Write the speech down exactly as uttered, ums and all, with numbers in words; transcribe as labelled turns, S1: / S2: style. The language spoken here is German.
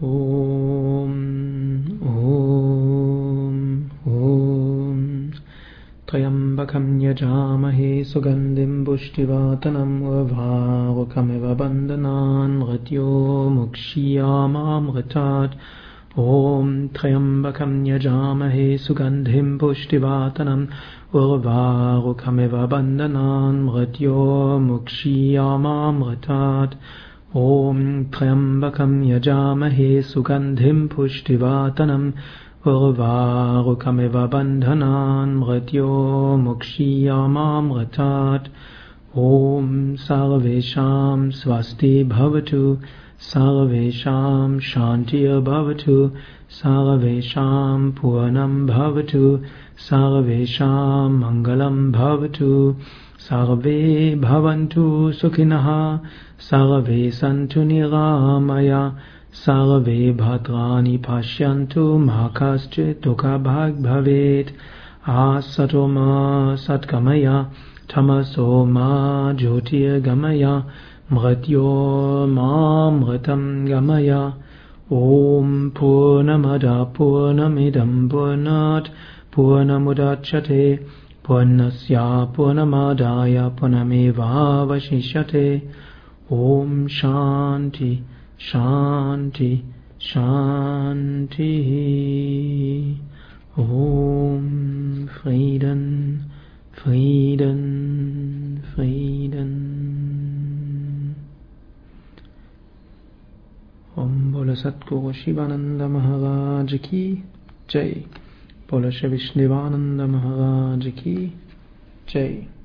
S1: Om, Om, Om. Trayambakam yajamahe sugandhim pushtivatanam urvarukamiv bandhanan mrityo mukshiyamamritat. Om Trayambakam yajamahe sugandhim pushtivatanam urvarukamiv bandhanan mrityo mukshiyamamritat. Om Trayambakam yajamahe sugandhim pushtivatanam urvarukamiv bandhanan mrityo mukshiyamamritat. Om Sarvesham Swasti Bhavatu, Sarvesham Shantir Bhavatu, Sarvesham Purnam Bhavatu, Sarvesham Mangalam Bhavatu, Sarve Bhavantu Sukhinaha, Sarve Santu Niramaya, Sarve Bhadrani Pashyantu Mahakaschit Dukhabhag Bhavet. Asatoma Satgamaya, Tamasoma Jyotir Gamaya, Mrityo Mamritam Gamaya. Om Purnamada Purnamidam Purnat Purnamudachyate Purnasya Purnamadaya Purnamevavashishyate. Om Shanti Shanti Shanti. Om Frieden, Frieden, Frieden. Om Bolo Satguru Shivananda Maharaj Ki Jai. Bolo Shri Vishnivananda Maharaj Ki Jai.